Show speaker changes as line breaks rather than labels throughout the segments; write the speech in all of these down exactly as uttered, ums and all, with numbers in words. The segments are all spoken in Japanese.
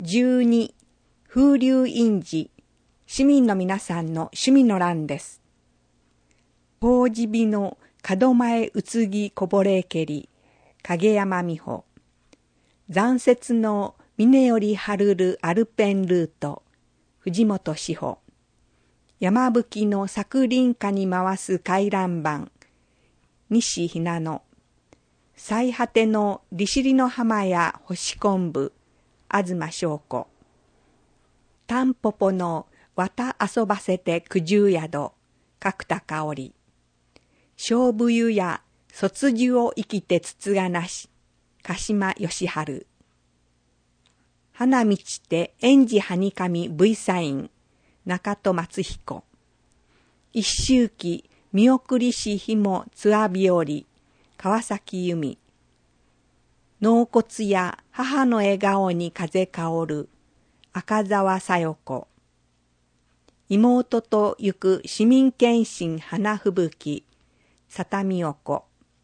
じゅうに風流印字、市民の皆さんの趣味の欄です。法事日の門前うつぎこぼれけり、影山美穂。残雪の峰よりはるるアルペンルート、藤本志保。山吹きの作林下に回す回覧板、西ひなの。最果ての利尻の浜や干し昆布、東翔子。タンポポの綿遊ばせて九十宿、角田香織。勝負湯や卒樹を生きて筒がなし、鹿島義春。花道て園児はにかみ V サイン、中戸松彦。一周忌見送りし日もつわびおり、川崎由美。納骨や母の笑顔に風香る、赤澤さよ子。妹と行く市民検診花吹雪、佐田美代子。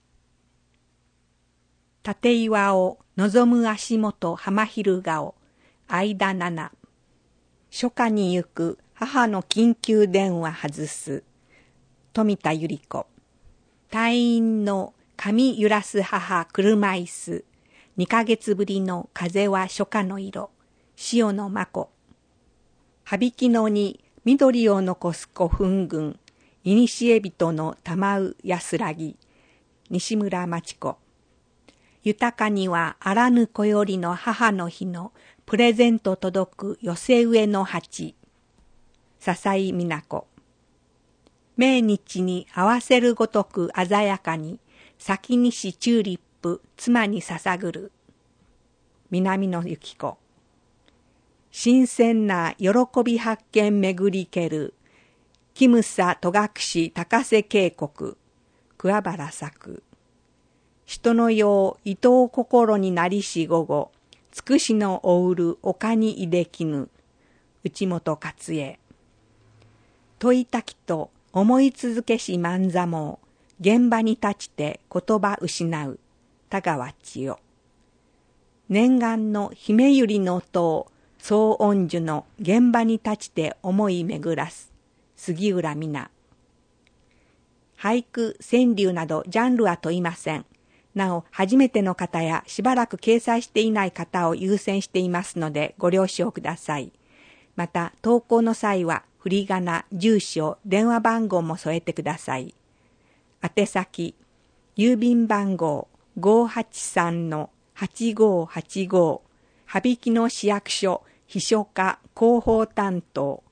立岩を望む足元浜昼顔、相田奈々。初夏に行く母の緊急電話外す、富田百合子。退院の髪揺らす母車椅子、二ヶ月ぶりの風は初夏の色、塩野真子。羽引きのに緑を残す古墳群、いにしえ人の玉う安らぎ、西村真知子。豊かにはあらぬ子よりの母の日のプレゼント届く寄せ植えの鉢、笹井美奈子。命日に合わせるごとく鮮やかに、咲き西チューリップ妻に捧ぐる、南野由紀子。新鮮な喜び発見巡りける、キムサ戸隠高瀬渓谷、桑原作。人のよう伊藤心になりし午後、つくしのおうる丘にいできぬ、内本勝恵。問いたきと思い続けし万座も、現場に立ちて言葉失う、田川千代。念願の姫百合の塔、総恩樹の現場に立ちて思い巡らす、杉浦美奈。俳句、川柳などジャンルは問いません。なお、初めての方やしばらく掲載していない方を優先していますのでご了承ください。また、投稿の際は振り仮名、住所、電話番号も添えてください。宛先、郵便番号 ごーはちさんのはちごーはちご、羽曳野市役所秘書課広報担当